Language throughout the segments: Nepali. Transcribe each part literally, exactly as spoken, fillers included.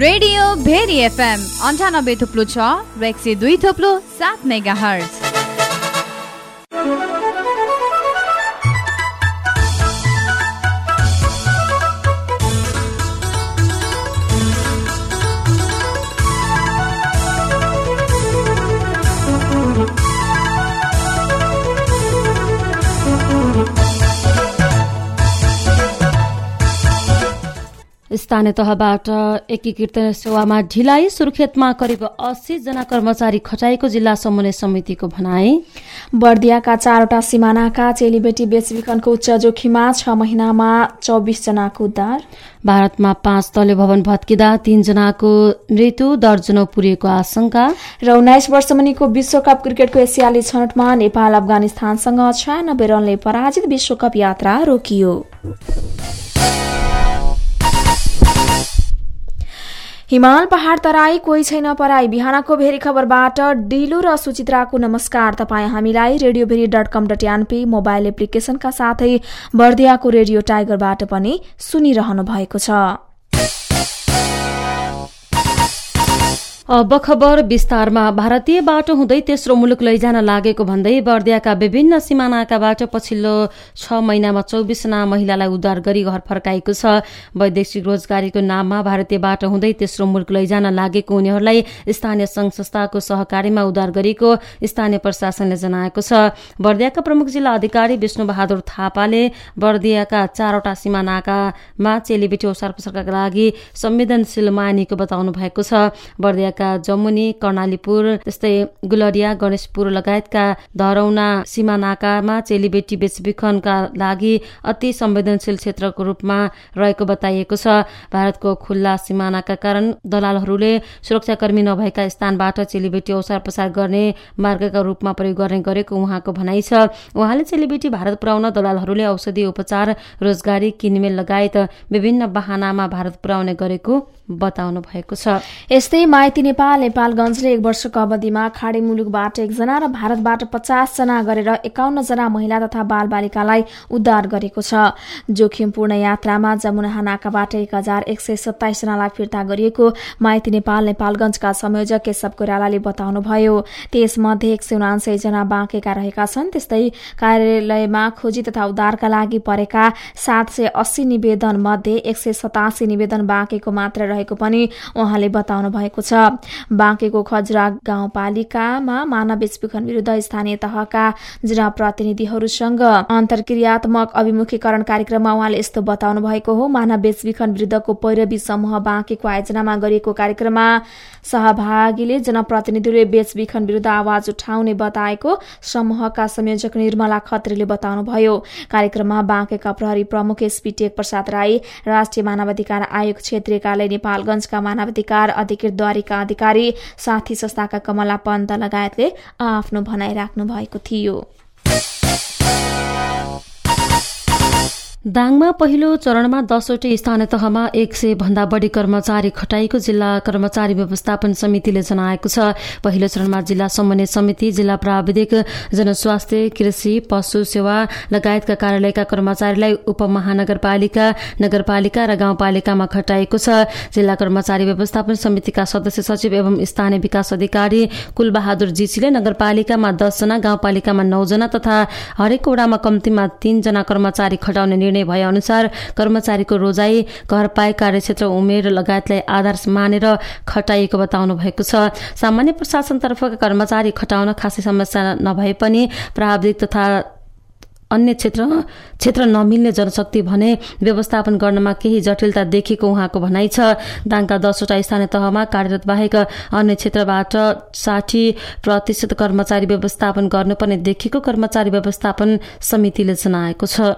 रेडियो भेरी एफएम अन्ठानब्बे थुप्लो छ र एक सय दुई थुप्लो सात मेगा हर्ज। स्थानीय तहबाट एकीकृत सेवामा ढिलाइ। सुर्खेतमा करिब अस्सी जना कर्मचारी खटाएको जिल्ला समन्वय समितिको भनाई। बर्दियाका चारवटा सिमानाका चेलीबेटी बेचबिखनको उच्च जोखिममा छ महिनामा चौबिस जनाको उद्धार। भारतमा पाँच तले भवन भत्किँदा तीन जनाको मृत्यु, दर्जनौ पुरिएको आशंका। र उन्नाइस वर्ष मुनिको विश्वकप क्रिकेटको एसियाली छनौटमा नेपाल अफगानिस्तानसँग छयानब्बे रनले पराजित विश्वकप यात्रा रोकियो। हिमाल पहाड़ तराई कोही छैन पराई। बिहानको भेरी खबरबाट डिलु र सुचित्राको नमस्कार। तपाईँ हामीलाई radio Bheri dot com dot NP mobile एप्लिकेशनका साथै बर्दियाको रेडियो टाइगरबाट पनि सुनिरहनु भएको छ। अब खबर विस्तारमा। भारतीय बाटो हुँदै तेस्रो मुलुक लैजान लागेको भन्दै बर्दियाका विभिन्न सिमानाकाबाट पछिल्लो छ महिनामा चौबिस जना महिलालाई उद्धार गरी घर फर्काएको छ। वैदेशिक रोजगारीको नाममा भारतीय बाटो हुँदै तेस्रो मुलुक लैजान लागेको उनीहरूलाई स्थानीय संघ संस्थाको सहकारीमा उद्धार गरेको स्थानीय प्रशासनले जनाएको छ। बर्दियाका प्रमुख जिल्ला अधिकारी विष्णु बहादुर थापाले बर्दियाका चारवटा सिमानाकामा चेलीबेटी ओसार पसारका लागि संवेदनशील मानिएको बताउनु भएको छ। बर्दिया जमुनी, कर्णालीपुर, त्यस्तै गुलरिया, गणेशपुर लगायतका धरौना सिमानाकामा चेलीबेटी बेचबिखनका लागि अति संवेदनशील क्षेत्रको रूपमा रहेको बताइएको छ। भारतको खुल्ला सिमानाका कारण दलालहरूले सुरक्षाकर्मी नभएका स्थानबाट चेलीबेटी ओसार पसार गर्ने मार्गका रूपमा प्रयोग गर्ने गरेको उहाँको भनाइ छ। उहाँले चेलीबेटी भारत पुर्याउन दलालहरूले औषधि उपचार, रोजगारी, किनमेल लगायत विभिन्न बहानामा भारत पुर्याउने गरेको बताउनु भएको छ। यस्तै माइती नेपाल नेपालगञ्जले एक वर्षको अवधिमा खाडी मुलुकबाट एकजना र भारतबाट पचास जना गरेर एकाउन्न जना महिला तथा बाल बालिकालाई उद्धार गरेको छ। जोखिमपूर्ण यात्रामा जमुना नाकाबाट एक हजार एक सय सत्ताइस जनालाई फिर्ता गरिएको माइती नेपाल नेपालगञ्जका संयोजक केशव कोइरालाले बताउनुभयो। त्यसमध्ये एक सय उनान्सय जना बाँकेका रहेका छन्। त्यस्तै कार्यालयमा खोजी तथा उद्धारका लागि परेका सात सय अस्सी निवेदन मध्ये एक सय सतासी निवेदन बाँकेको मात्र रहेको पनि उहाँले बताउनु भएको छ। बाँकेको खजुरा गाउँपालिकामा मानव बेचबिखन विरुद्ध स्थानीय तहका जनप्रतिनिधिहरूसँग अन्तर्क्रियात्मक अभिमुखीकरण कार्यक्रममा उहाँले यस्तो बताउनु भएको हो। मानव बेचबिखन विरुद्धको पैरवी समूह बाँकेको आयोजनामा गरिएको कार्यक्रममा सहभागीले जनप्रतिनिधिले बेचबिखन विरुद्ध आवाज उठाउने बताएको समूहका संयोजक निर्मला खत्रीले बताउनुभयो। कार्यक्रममा बाँकेका प्रहरी प्रमुख एसपी टेक प्रसाद राई, राष्ट्रिय मानवाधिकार आयोग क्षेत्रीय कार्यालय नेपालगञ्जका मानवाधिकार अधिकृत द्वारिका अधिकारी, साथी संस्थाका कमला पन्त लगायतले आफ्नो भनाइ राख्नु भएको थियो। दाङमा पहिलो चरणमा दसवटै स्थानीय तहमा एक सय भन्दा बढी कर्मचारी खटाइएको जिल्ला कर्मचारी व्यवस्थापन समितिले जनाएको छ। पहिलो चरणमा जिल्ला समन्वय समिति, जिल्ला प्राविधिक, जनस्वास्थ्य, कृषि, पशु सेवा लगायतका कार्यालयका कर्मचारीलाई उपमहानगरपालिका, नगरपालिका र गाउँपालिकामा खटाइएको छ। जिल्ला कर्मचारी व्यवस्थापन समितिका सदस्य सचिव एवं स्थानीय विकास अधिकारी कुलबहादुर जीसीले नगरपालिकामा दस जना, गाउँपालिकामा नौ जना तथा हरेक वडामा कम्तीमा तीन जना कर्मचारी खटाउने भए अनुसार कर्मचारीको रोजाई, घर पाए, कार्यक्षेत्र, उमेर लगायतलाई आधार मानेर खटाइएको बताउनु भएको छ। सामान्य प्रशासनतर्फका कर्मचारी खटाउन खासै समस्या नभए पनि प्राविधिक तथा अन्य क्षेत्र क्षेत्र नमिल्ने जनशक्ति भने व्यवस्थापन गर्नमा केही जटिलता देखिएको उहाँको भनाइ छ। दाङका दसवटा स्थानीय तहमा कार्यरत बाहेक अन्य क्षेत्रबाट साठी प्रतिशत कर्मचारी व्यवस्थापन गर्नुपर्ने देखिएको कर्मचारी व्यवस्थापन समितिले जनाएको छ।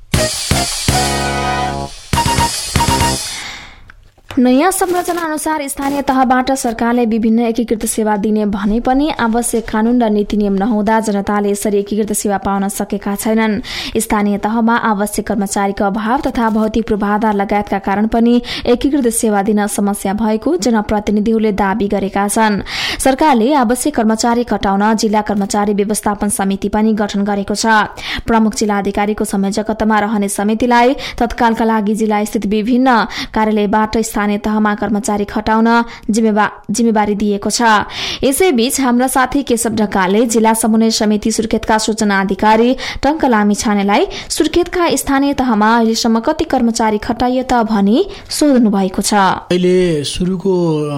नयाँ संरचना अनुसार स्थानीय तहबाट सरकारले विभिन्न एकीकृत सेवा दिने भने पनि आवश्यक कानून र नीति नियम नहुँदा जनताले यसरी एकीकृत सेवा पाउन सकेका छैनन्। स्थानीय तहमा आवश्यक कर्मचारीको अभाव तथा भौतिक पूर्वाधार लगायतका कारण पनि एकीकृत सेवा दिन समस्या भएको जनप्रतिनिधिहरूले दावी गरेका छन्। सरकारले आवश्यक कर्मचारी खटाउन जिल्ला कर्मचारी व्यवस्थापन समिति पनि गठन गरेको छ। प्रमुख जिल्ला अधिकारीको संयोजकत्वमा रहने समितिलाई तत्कालका लागि जिल्ला स्थित विभिन्न कार्यालयबाट स्थानीय स्थानीय तहमा कर्मचारी खटाउन जिम्मेवारी दिएको छ। यसैबीच हाम्रा साथी केशव ढकालले जिल्ला समन्वय समिति सुर्खेतका सूचना अधिकारी टंक लामिछानेलाई सुर्खेतका स्थानीय तहमा अहिलेसम्म कति कर्मचारी खटाइयो त भनी सोध्नु भएको छ। अहिले सुरुको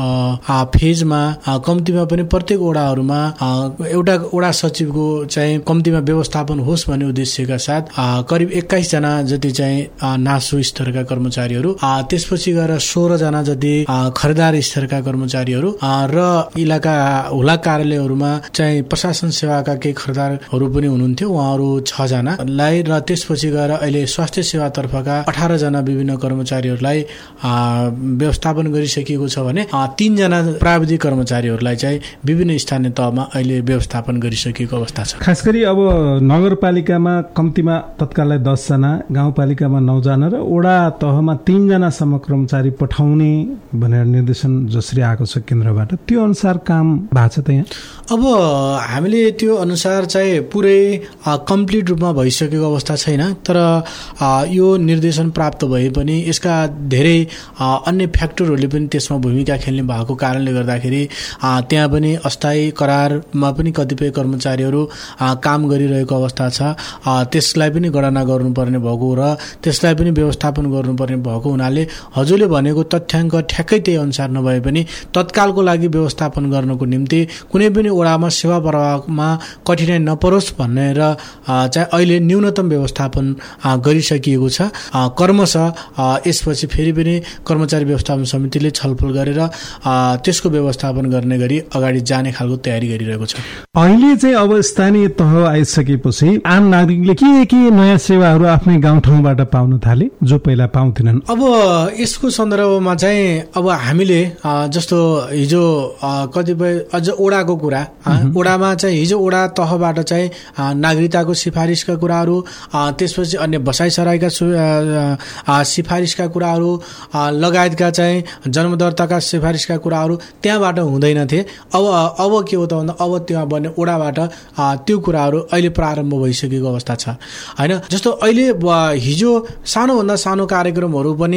फेजमा कम्तीमा पनि प्रत्येक वडाहरूमा एउटा वडा सचिवको चाहिँ कम्तीमा व्यवस्थापन होस् भन्ने उद्देश्यका साथ करिब एक्काइस जना जति चाहिँ नासो स्तरका कर्मचारीहरू, त्यसपछि गएर सोह्र जना जति खरिदार स्तरका कर्मचारीहरू र इलाका हुला कार्यालयहरूमा चाहिँ प्रशासन सेवाका केही खरिदारहरू पनि हुनुहुन्थ्यो, उहाँहरू छ जनालाई र त्यसपछि गएर अहिले स्वास्थ्य सेवा तर्फका अठार जना विभिन्न कर्मचारीहरूलाई व्यवस्थापन गरिसकिएको छ भने तीन जना प्राविधिक कर्मचारीहरूलाई चाहिँ विभिन्न स्थानीय तहमा अहिले व्यवस्थापन गरिसकिएको अवस्था छ। खास गरी अब नगरपालिकामा कम्तीमा तत्काललाई दस जना, गाउँपालिकामा नौ जना र वडा तहमा तीन जनासम्म कर्मचारी पठाउने भनेर निर्देशन जसरी आएको छ केन्द्रबाट, त्यो अनुसार काम भएको छ त यहाँ? अब हामीले त्यो अनुसार चाहिँ पुरै कम्प्लिट रूपमा भइसकेको अवस्था छैन, तर यो निर्देशन प्राप्त भए पनि यसका धेरै अन्य फ्याक्टरहरूले पनि त्यसमा भूमिका खेल्ने भएको कारणले गर्दाखेरि त्यहाँ पनि अस्थायी करारमा पनि कतिपय कर्मचारीहरू काम गरिरहेको अवस्था छ। त्यसलाई पनि गणना गर्नुपर्ने भएको र त्यसलाई पनि व्यवस्थापन गर्नुपर्ने भएको हुनाले हजुरले भनेको तथ्याङ्क ठ्याक्कै त्यही अनुसार नभए पनि तत्कालको लागि व्यवस्थापन गर्नको निम्ति कुनै पनि वडामा सेवा प्रवाहमा कठिनाइ नपरोस् भनेर चाहिँ अहिले न्यूनतम व्यवस्थापन गरिसकिएको छ। कर्मशः यसपछि फेरि पनि कर्मचारी व्यवस्थापन समितिले छलफल गरेर त्यसको व्यवस्थापन गर्ने गरी अगाडि जाने खालको तयारी गरिरहेको छ। अहिले चाहिँ अब स्थानीय तह आइसकेपछि आम नागरिकले के के नयाँ सेवाहरू आफ्नै गाउँठाउँबाट पाउन थाले जो पहिला पाउँथिनन्? अब यसको सन्दर्भमा चाहिँ अब हामीले जस्तो हिजो कतिपय अझ ओडाको कुरा, ओडामा चाहिँ हिजो ओडा तहबाट चाहिँ नागरिकताको सिफारिसका कुराहरू, त्यसपछि अन्य बसाइ सराईका सिफारिसका कुराहरू लगायतका चाहिँ जन्मदर्ताका सिफारिसका कुराहरू त्यहाँबाट हुँदैनथे। अब अब के हो त भन्दा अब त्यहाँ बन्ने ओडाबाट त्यो कुराहरू अहिले प्रारम्भ भइसकेको अवस्था छ होइन। जस्तो अहिले हिजो सानोभन्दा सानो कार्यक्रमहरू पनि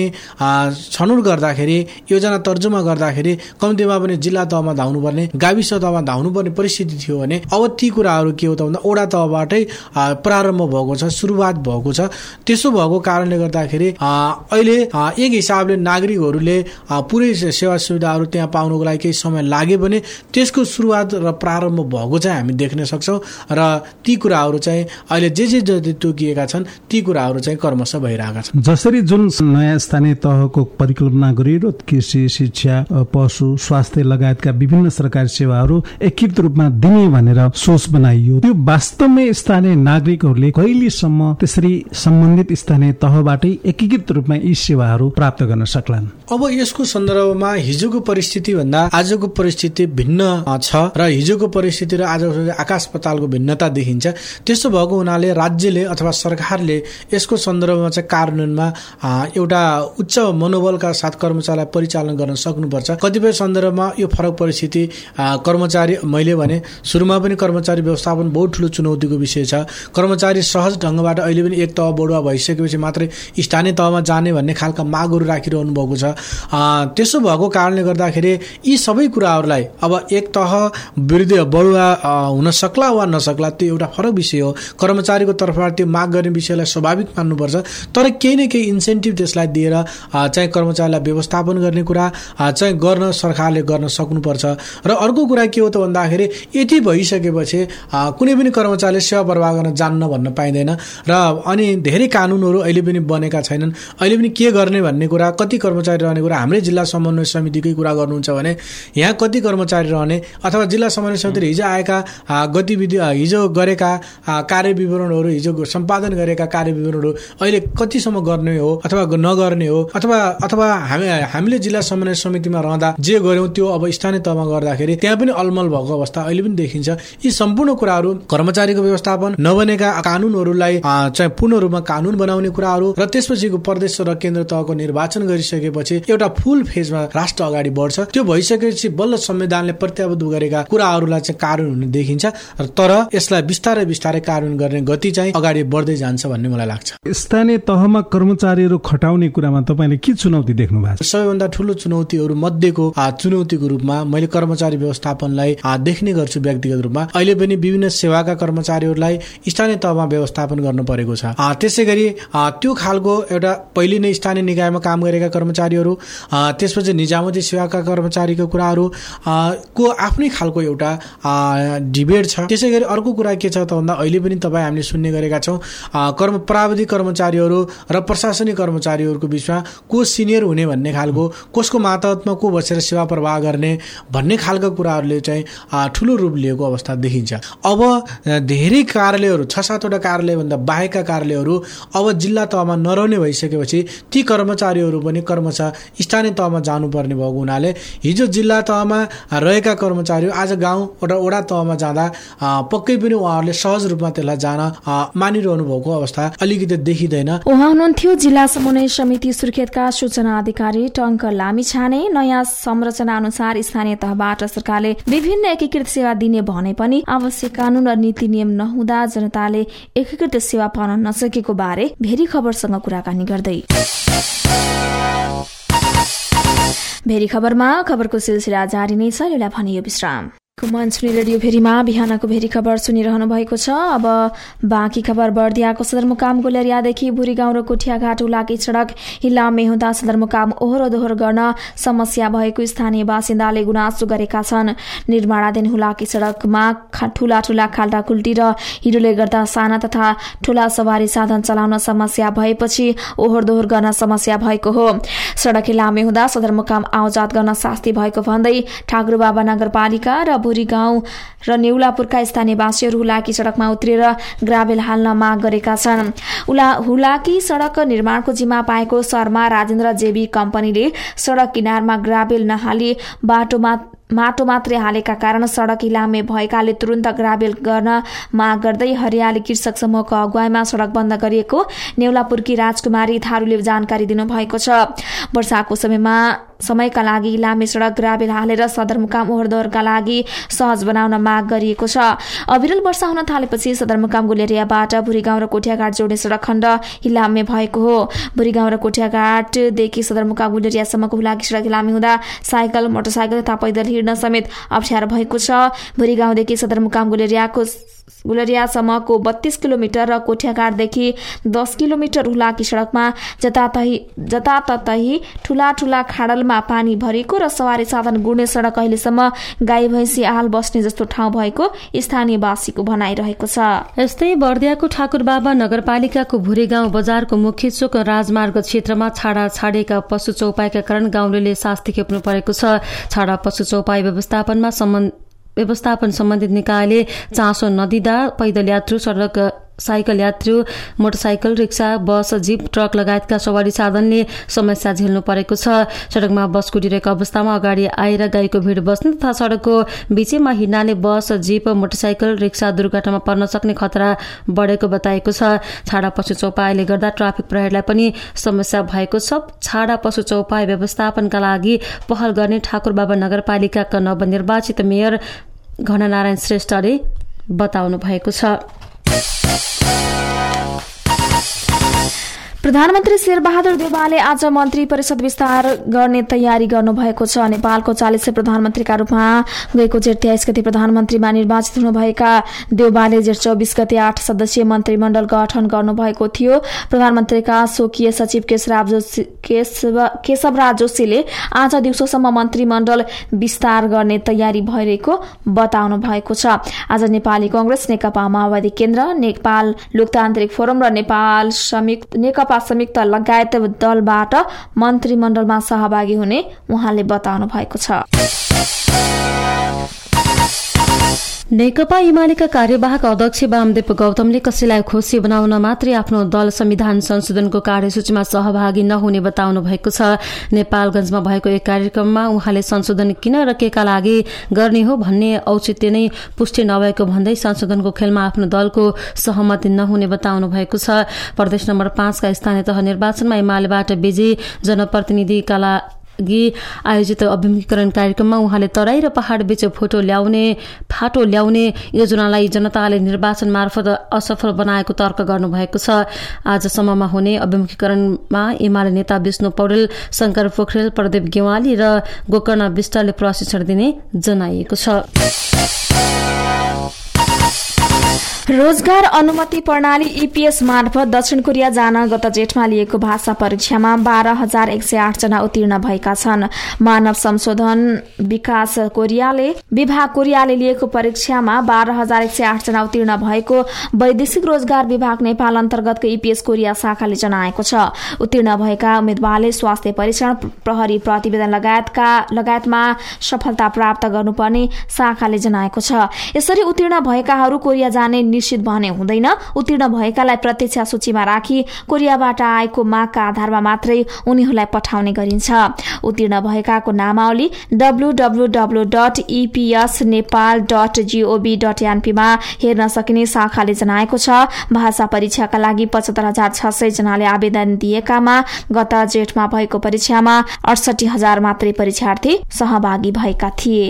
छनौट गर्दाखेरि, योजना तर्जुमा गर्दाखेरि कम्तीमा पनि जिल्ला तहमा धाउनुपर्ने, गाविस तहमा धाउनुपर्ने परिस्थिति थियो भने अब ती कुराहरू के हो त भन्दा ओडा तहबाटै प्रारम्भ भएको छ, सुरुवात भएको छ। त्यसो भएको कारणले गर्दाखेरि अहिले एक हिसाबले नागरिकहरूले पुरै सेवा सुविधाहरू त्यहाँ पाउनको लागि केही समय लागे पनि त्यसको सुरुवात र प्रारम्भ भएको चाहिँ हामी देख्न सक्छौँ र ती कुराहरू चाहिँ अहिले जे जे जति तोकिएका छन् ती कुराहरू चाहिँ क्रमशः भइरहेका छन्। जसरी जुन नयाँ स्थानीय तहको परिकल्पना गरियो कृषि, शिक्षा, पशु, स्वास्थ्य लगायतका विभिन्न सरकारी सेवाहरू एकीकृत रूपमा दिने भनेर सोच बनाइयो, त्यो वास्तवमै स्थानीय नागरिकहरूले कहिलेसम्म त्यसरी सम्बन्धित स्थानीय तहबाटै एकीकृत रूपमा यी सेवाहरू प्राप्त गर्न सक्लान्? अब यसको सन्दर्भमा हिजोको परिस्थिति भन्दा आजको परिस्थिति भिन्न छ र हिजोको परिस्थिति र आजको आकाश पातालको भिन्नता देखिन्छ। त्यसो भएको हुनाले राज्यले अथवा सरकारले यसको सन्दर्भमा चाहिँ कार्यान्वयनमा एउटा उच्च मनोबलका साथ कर्मचारीलाई परिचालन गर्न सक्नुपर्छ। कतिपय सन्दर्भमा यो फरक परिस्थिति कर्मचारी, मैले भने सुरुमा पनि कर्मचारी व्यवस्थापन बहुत ठुलो चुनौतीको विषय छ। कर्मचारी सहज ढङ्गबाट अहिले पनि एक तह बढुवा भइसकेपछि मात्रै स्थानीय तहमा जाने भन्ने खालका मागहरू राखिरहनु भएको छ। त्यसो भएको कारणले गर्दाखेरि यी सबै कुराहरूलाई अब एक तह विरुद्ध बढुवा हुन सक्ला वा नसक्ला त्यो एउटा फरक विषय हो। कर्मचारीको तर्फबाट त्यो माग गर्ने विषयलाई स्वाभाविक मान्नुपर्छ, तर केही न केही इन्सेन्टिभ त्यसलाई दिएर चाहिँ कर्मचारीलाई व्यवस्थापन गर्ने कुरा चाहिँ गर्न सरकारले गर्न सक्नुपर्छ। र अर्को कुरा के हो त भन्दाखेरि यति भइसकेपछि कुनै पनि कर्मचारीले सेवा प्रवाह गर्न जान्न भन्न पाइँदैन र अनि धेरै कानुनहरू अहिले पनि बनेका छैनन्। अहिले पनि के गर्ने भन्ने कुरा, कति कर्मचारी रहने कुरा, हाम्रै जिल्ला समन्वय समितिकै कुरा गर्नुहुन्छ भने यहाँ कति कर्मचारी रहने अथवा जिल्ला समन्वय समितिले हिजो आएका गतिविधि, हिजो गरेका कार्य विवरणहरू, हिजो सम्पादन गरेका कार्य विवरणहरू अहिले कतिसम्म गर्ने हो अथवा नगर्ने हो, अथवा अथवा हामी हामीले जिल्ला समन्वय समितिमा रहँदा जे गर्यौं त्यो अब स्थानीय तहमा गर्दाखेरि त्यहाँ पनि अलमल भएको अवस्था अहिले पनि देखिन्छ। यी सम्पूर्ण कुराहरू कर्मचारीको व्यवस्थापन, नबनेका कानुनहरूलाई चाहिँ पूर्ण रूपमा कानुन बनाउने कुराहरू र त्यसपछिको प्रदेश र केन्द्र तहको निर्वाचन गरिसकेपछि एउटा फुल फेजमा राष्ट्र अगाडि बढ्छ। त्यो भइसकेपछि बल्ल संविधानले प्रत्याबद्ध गरेका कुराहरूलाई चाहिँ कार्यान्वयन हुने देखिन्छ, तर यसलाई बिस्तारै बिस्तारै कार्यान्वयन गर्ने गति चाहिँ अगाडि बढ्दै जान्छ भन्ने मलाई लाग्छ। स्थानीय तहमा कर्मचारीहरू खटाउने कुरामा तपाईले के चुनौती देख्नु भएको छ? सबैभन्दा ठूलो चुनौतीहरू मध्येको चुनौतीको रूपमा मैले कर्मचारी व्यवस्थापनलाई देख्ने गर्छु व्यक्तिगत रूपमा। अहिले पनि विभिन्न सेवाका कर्मचारीहरूलाई स्थानीय तहमा व्यवस्थापन गर्नु परेको छ। त्यसै गरी त्यो खालको एउटा पहिले नै स्थानीय निकायमा काम गरेका कर्मचारीहरू, त्यसपछि निजामती सेवाका कर्मचारीको कुराहरू को आफ्नै खालको एउटा डिबेट छ। त्यसै गरी अर्को कुरा के छ त भन्दा अहिले पनि तपाईँ हामीले सुन्ने गरेका छौँ कर्म प्राविधिक कर्मचारीहरू र प्रशासनिक कर्मचारीहरूको बिचमा को सिनियर हुने भन्ने खालको, कसको मातहतमा को बसेर सेवा प्रवाह गर्ने भन्ने खालका कुराहरूले चाहिँ ठुलो रूप लिएको अवस्था देखिन्छ। अब धेरै कार्यालयहरू, छ सातवटा कार्यालयभन्दा बाहेकका कार्यालयहरू अब जिल्ला तहमा नरहने भइसकेपछि ती कर्मचारीहरू पनि कर्मचारी स्थानीय तहमा जानुपर्ने भएको हुनाले हिजो जिल्ला तहमा रहेका कर्मचारी आज गाउँ एउटा वडा तहमा जाँदा पक्कै पनि उहाँहरूले सहज रूपमा त्यसलाई जान मानिरहनु भएको अवस्था अलिकति देखिँदैन। उहाँ हुनुहुन्थ्यो जिल्ला समन्वय समिति सुर्खेतका सूचना अधिकारी टङ्कर लामिछाने। नयाँ संरचना अनुसार स्थानीय तहबाट सरकारले विभिन्न एकीकृत सेवा दिने भने पनि आवश्यक कानून र नीति नियम नहुँदा जनताले एकीकृत सेवा पाउन नसकेको बारे भेरी खबरसँग कुराकानी गर्दै भेरी खबरमा खबरको सिलसिला जारी नै छ। यसलाई भनियो विश्राम। मञ्चनी रेडियो भेरीमा बिहानको भेरी खबर सुनिरहनु भएको छ। अब बाँकी खबर। बर्दियाको सदरमुकाम गोलेरियादेखि भुरी गाउँ र कोठियाघाट उलाकी सड़क हिल्लामे हुँदा सदरमुकाम ओहोर दोहोर गर्न समस्या भएको स्थानीय बासिन्दाले गुनासो गरेका छन्। निर्माणाधीन हुलाकी सड़कमा ठूला ठूला खाल्टा खुल्टी र हिरोले गर्दा साना तथा ठूला सवारी साधन चलाउन समस्या भएपछि ओहोर दोहोर गर्न समस्या भएको हो। सड़क हिल्लामे हुँदा सदरमुकाम आउजात गर्न शास्ति भएको भन्दै ठाकुरबाबा नगरपालिका र भुरी गाउँ र नेउलापुरका स्थानीयवासीहरू हुलाकी सड़कमा उत्रेर ग्राभेल हाल्न माग गरेका छन्। उला हुलाकी सड़क निर्माणको जिम्मा पाएको शर्मा राजेन्द्र जेबी कम्पनीले सड़क किनारमा ग्राभेल नहाली बाटोमा माटो मात्रै हालेका कारण सड़क हिलामे भएकाले तुरन्त ग्राभेल गर्न माग गर्दै हरियाली कृषक समूहको अगुवाईमा सड़क बन्द गरिएको नेउलापुरकी राजकुमारी थारूले जानकारी दिनुभएको छ। वर्षाको समयमा समयका लागि हिलामे सड़क ग्राभेल हालेर सदरमुकाम ओहोरदोहोरका लागि सहज बनाउन माग गरिएको छ। अविरल वर्षा हुन थालेपछि सदरमुकाम गुलेरियाबाट भुरी गाउँ र कोठियाघाट जोड्ने सड़क खण्ड हिलामे भएको हो। भुरी गाउँ र कोठियाघाटदेखि सदरमुकाम गुलेरियासम्मको हुलाकी सड़क हिलामे हुँदा साइकल, मोटरसाइकल तथा पैदल हिँड्न समेत अप्ठ्यारो भएको छ। भुरी गाउँदेखि सदरमुकाम गुलेरियाको गुलेरियासम्मको बत्तीस किलोमिटर र कोठियाघाटदेखि दस किलोमिटर हुलाकी सड़कमा जतातही जताततही ठूला ठूला खाडलमा पानी भरेको र सवारी साधन गुड्ने सड़क अहिलेसम्म गाई भैंसी आहाल बस्ने जस्तो ठाउँ भएको स्थानीयवासीको भनाइरहेको छ। यस्तै बर्दियाको ठाकुरबाबा नगरपालिकाको भुरे गाउँ बजारको मुख्य चोक राजमार्ग क्षेत्रमा छाडा छाडेका पशु चौपाईका कारण गाउँलेले शास्ति खेप्नु परेको छ। छाडा पशु चौपाई व्यवस्थापनमा सम्बन्ध व्यवस्थापन सम्बन्धित निकायले चासो नदिँदा पैदल यात्रु, सड़क साइकल यात्रु, motorcycle, rickshaw, bus, jeep, truck लगायतका सवारी साधनले समस्या झेल्नु परेको छ। सड़कमा बस कुदिरहेको अवस्थामा अगाडि आएर गाईको भीड़ बस्ने तथा सड़कको बीचैमा हिँड्नाले बस, जीप, मोटरसाइकल, रिक्सा दुर्घटनामा पर्न सक्ने खतरा बढेको बताएको छ। छाडा पशु चौपाईले गर्दा ट्राफिक प्रहरीलाई पनि समस्या भएको छ। छाडा पशु चौपाई व्यवस्थापनका लागि पहल गर्ने ठाकुरबाबा नगरपालिकाका नवनिर्वाचित मेयर घननारायण श्रेष्ठले बताउनु भएको छ। प्रधानमन्त्री शेरबहादुर देउवाले आज मन्त्री परिषद विस्तार गर्ने तयारी गर्नुभएको छ। नेपालको चालिसौं प्रधानमन्त्रीका रूपमा गएको जेठ तेइस गते प्रधानमन्त्रीमा निर्वाचित हुनुभएका देउवाले जेठ चौबिस गते आठ सदस्यीय मन्त्रीमण्डल गठन गर्नुभएको थियो। प्रधानमन्त्रीका स्वकीय सचिव केशवराज जोशी केशवराज जोशीले आज दिउँसोसम्म मन्त्रीमण्डल विस्तार गर्ने तयारी भइरहेको बताउनु भएको छ। आज नेपाली कांग्रेस, नेकपा माओवादी केन्द्र, नेपाल लोकतान्त्रिक फोरम र नेपाल संयुक्त नेकपा संयुक्त लगायत दलबाट मन्त्रीमण्डलमा सहभागी हुने उहाँले बताउनु भएको छ। नेकपा एमालेका कार्यवाहक अध्यक्ष वामदेव गौतमले कसैलाई खुशी बनाउन मात्रै आफ्नो दल संविधान संशोधनको कार्यसूचीमा सहभागी नहुने बताउनु भएको छ। नेपालगंजमा भएको एक कार्यक्रममा उहाँले संशोधन किन र केका लागि गर्ने हो भन्ने औचित्य नै पुष्टि नभएको भन्दै संशोधनको खेलमा आफ्नो दलको सहमति नहुने बताउनु भएको छ। प्रदेश नम्बर पाँचका स्थानीय तह निर्वाचनमा एमालेबाट विजयी जनप्रतिनिधिका लागि आयोजित अभिमुखीकरण कार्यक्रममा उहाँले तराई र पहाड बीच फोटो ल्याउने फाटो ल्याउने योजनालाई जनताले निर्वाचन मार्फत असफल बनाएको तर्क गर्नुभएको छ। आजसम्ममा हुने अभिमुखीकरणमा एमाले नेता विष्णु पौडेल, शंकर पोखरेल, प्रदीप गेवाली र गोकर्ण विष्टले प्रशिक्षण दिने जनाइएको छ। रोजगार अनुमति प्रणाली ईपीएस मार्फत दक्षिण कोरिया जान गत जेठमा लिएको भाषा परीक्षामा बाह्र हजार एक सय आठ जना उत्तीर्ण भएका छन्। मानव संशोधन विकास कोरियाले विभाग कोरियाले लिएको परीक्षामा बाह्र हजार एक सय आठ जना उत्तीर्ण भएको वैदेशिक रोजगार विभाग नेपाल अन्तर्गतको ईपीएस कोरिया शाखाले जनाएको छ। उत्तीर्ण भएका उम्मेद्वारले स्वास्थ्य परीक्षण, प्रहरी प्रतिवेदन लगायतका लगायतमा सफलता प्राप्त गर्नुपर्ने शाखाले जनाएको छ। यसरी उत्तीर्ण भएकाहरू कोरिया जाने निश्चित भने हुँदैन। उत्तीर्ण भएकालाई प्रत्यक्ष सूचीमा राखी कोरियाबाट आएको मागका आधारमा मात्रै उनीहरूलाई पठाउने गरिन्छ। उत्तीर्ण भएकाको नामावली W W W dot EPS Nepal dot GOV dot एनपीमा हेर्न सकिने शाखाले जनाएको छ। भाषा परीक्षाका लागि पचहत्तर हजार छ सय जनाले आवेदन दिएकामा गत जेठमा भएको परीक्षामा अडसठी हजार मात्रै परीक्षार्थी सहभागी भएका थिए।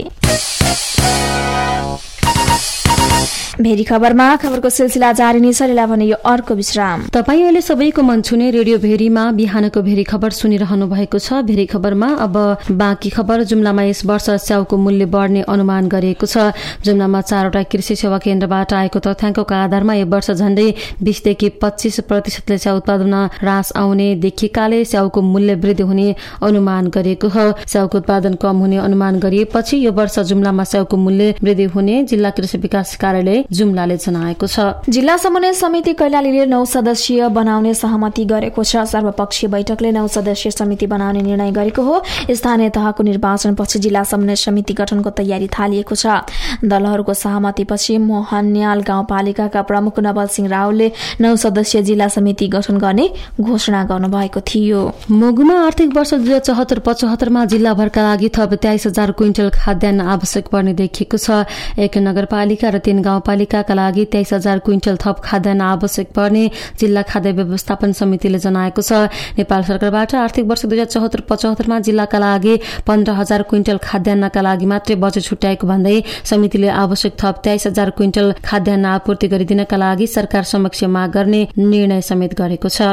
भेरी खबरमा खबरको सिलसिला जारी नै छ। लिला भने यो अर्को विश्राम। तपाईँ अहिले सबैको मन छुने रेडियो भेरीमा बिहानको भेरी खबर सुनिरहनु भएको छ। भेरी खबरमा अब बाँकी खबर। जुम्लामा यस वर्ष स्याउको मूल्य बढ्ने अनुमान गरिएको छ। जुम्लामा चारवटा कृषि सेवा केन्द्रबाट आएको तथ्याङ्कका आधारमा यो वर्ष झण्डै बीसदेखि पच्चीस प्रतिशतले स्याउ उत्पादनमा ह्रास आउने देखिएकाले स्याउको मूल्य वृद्धि हुने अनुमान गरिएको हो। स्याउको उत्पादन कम हुने अनुमान गरिएपछि यो वर्ष जुम्लामा स्याउको मूल्य वृद्धि हुने जिल्ला कृषि विकास कार्यालय जुम्लाले जनाएको छ। जिल्ला समन्वय समिति कैलालीले नौ सदस्यीय बनाउने सहमति गरेको छ। सर्वपक्षीय बैठकले नौ सदस्यीय समिति बनाउने निर्णय गरेको हो। स्थानीय तहको निर्वाचनपछि जिल्ला समन्वय समिति गठनको तयारी थालिएको छ। दलहरूको सहमतिपछि मोहनन्याल गाउँपालिकाका प्रमुख नवल सिंह रावलले नौ सदस्यीय जिल्ला समिति गठन गर्ने घोषणा गर्नुभएको थियो। मुगुमा आर्थिक वर्ष दुई हजार चौहत्तर पचहत्तरमा जिल्लाभरका लागि थप तेइस हजार क्विन्टल खाद्यान्न आवश्यक पर्ने देखिएको छ। एक नगरपालिका र तीन गाउँपालिकाका लागि तेइस हजार क्विन्टल थप खाद्यान्न आवश्यक पर्ने जिल्ला खाद्य व्यवस्थापन समितिले जनाएको छ। नेपाल सरकारबाट आर्थिक वर्ष दुई हजार चौहत्तर पचहत्तरमा जिल्लाका लागि पन्ध्र हजार क्विन्टल खाद्यान्नका लागि मात्रै बजेट छुट्याएको भन्दै समितिले आवश्यक थप तेइस हजार क्विन्टल खाद्यान्न आपूर्ति गरिदिनका लागि सरकार समक्ष माग गर्ने निर्णय समेत गरेको छ।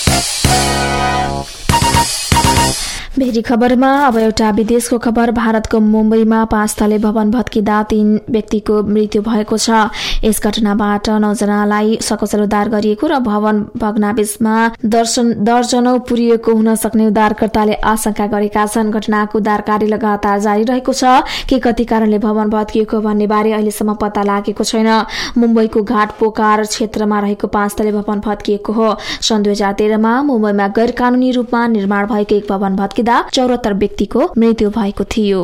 भेरी खबरमा अब एउटा विदेशको खबर। भारतको मुम्बईमा पाँच तले भवन भत्किँदा तीन व्यक्तिको मृत्यु भएको छ। यस घटनाबाट नौजनालाई सकुशल उद्धार गरिएको र भवन भग्नावशेषमा दर्शन दर्जनौ पुरिएको हुन सक्ने उद्धारकर्ताले आशंका गरेका छन्। घटनाको उद्धार कार्य लगातार जारी रहेको छ। के कति कारणले भवन भत्किएको भन्ने बारे अहिलेसम्म पत्ता लागेको छैन। मुम्बईको घाटपोकार क्षेत्रमा रहेको पाँच तले भवन भत्किएको हो। सन् दुई हजार तेह्रमा मुम्बईमा गैर कानूनी रूपमा निर्माण भएको एक भवन भत्किँदा चौरात्तर व्यक्तिको मृत्यु भएको थियो।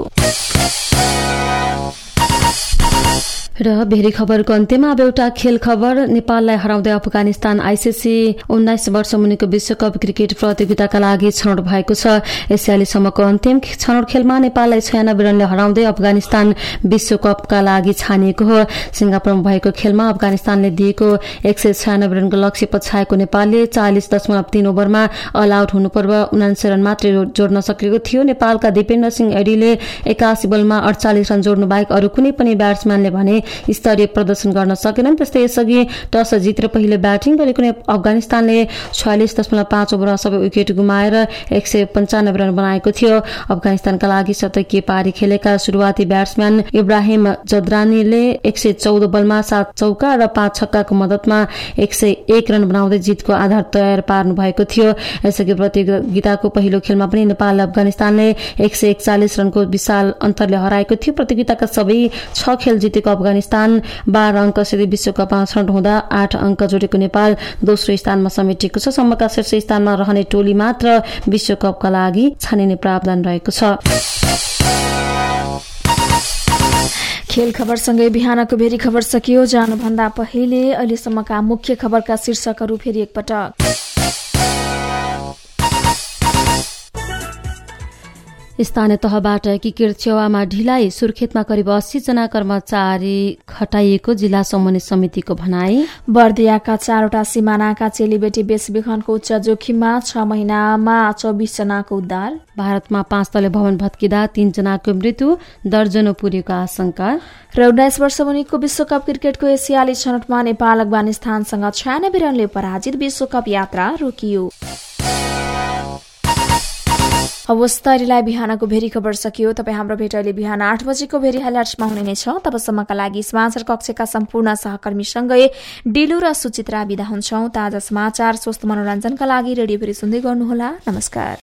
र भेरी खबरको अन्त्यमा अब एउटा खेल खबर। नेपाललाई हराउँदै अफगानिस्तान आइसिसी उन्नाइस वर्ष मुनिको विश्वकप क्रिकेट प्रतियोगिताका लागि छनौट भएको छ। एसियालीसम्मको अन्तिम छनौट खेलमा नेपाललाई छयानब्बे रनले हराउँदै अफगानिस्तान विश्वकपका लागि छानिएको हो। सिंगापुरमा भएको खेलमा अफगानिस्तानले दिएको एक सय छयानब्बे रनको लक्ष्य पछाएको नेपालले चालिस दशमलव तीन ओभरमा अल आउट हुनुपर्व उनासी रन मात्रै जोड्न सकेको थियो। नेपालका दिपेन्द्र सिंह एडीले एकासी बलमा अडचालिस रन जोड्नु बाहेक अरू कुनै पनि ब्याट्सम्यानले भने स्तरीय प्रदर्शन गर्न सकेनन्। त्यस्तै यसअघि टस जितेर पहिले ब्याटिङ गरेको अफगानिस्तानले छयालिस दशमलव पाँच ओभरमा सबै विकेट गुमाएर एक सय पन्चानब्बे रन बनाएको थियो। अफगानिस्तानका लागि शतकीय पारी खेलेका सुरुवाती ब्याट्सम्यान इब्राहिम जद्रानीले एक सय चौध बलमा सात चौका र पाँच छक्काको मद्दतमा एक सय एक रन बनाउँदै जितको आधार तयार पार्नु भएको थियो। यसअघि प्रतियोगिताको पहिलो खेलमा पनि नेपाल अफगानिस्तानले एक सय एकचालिस रनको विशाल अन्तरले हराएको थियो। प्रतियोगिताका सबै छ खेल जितेको अफगानिस्तान बाह्र अङ्क सिधै विश्वकपमा छनौट हुँदा आठ अङ्क जोडेको नेपाल दोस्रो स्थानमा समेटिएको छ। सम्मका शीर्ष स्थानमा रहने टोली मात्र विश्वकपका लागि छानिने प्रावधान रहेको छ। खेल खबरसँगै बिहानको भेरी खबर सकियो। जानुभन्दा पहिले अहिलेसम्मका मुख्य खबरका शीर्षकहरू फेरि एकपटक। स्थानीय तहबाट एकीकृत सेवामा ढिलाइ, सुर्खेतमा करिब अस्सी जना कर्मचारी खटाइएको जिल्ला समन्वय समितिको भनाई। बर्दियाका चारवटा सिमानाका चेलीबेटी बेचबिखनको उच्च जोखिममा छ महिनामा चौबिस जनाको उद्धार। भारतमा पाँच तले भवन भत्किँदा तीन जनाको मृत्यु, दर्जनौ पुगेको आशंका। र उन्नाइस वर्ष मुनिको विश्वकप क्रिकेटको एसियाली छनौटमा नेपाल अफगानिस्तानसँग छयानब्बे रनले पराजित, विश्वकप यात्रा रोकियो। अवस्थारीलाई बिहानको भेरी खबर सकियो। तपाईँ हाम्रो भेट अहिले बिहान आठ बजेको भेरी हाइलाइट्समा हुने नै छ। तबसम्मका लागि समाचार कक्षका सम्पूर्ण सहकर्मीसँगै डिलु र सुचित्रा बिदा हुन्छौं। ताजा समाचार, स्वस्थ मनोरञ्जनका लागि रेडियो भेरी सुन्दै गर्नुहोला। नमस्कार।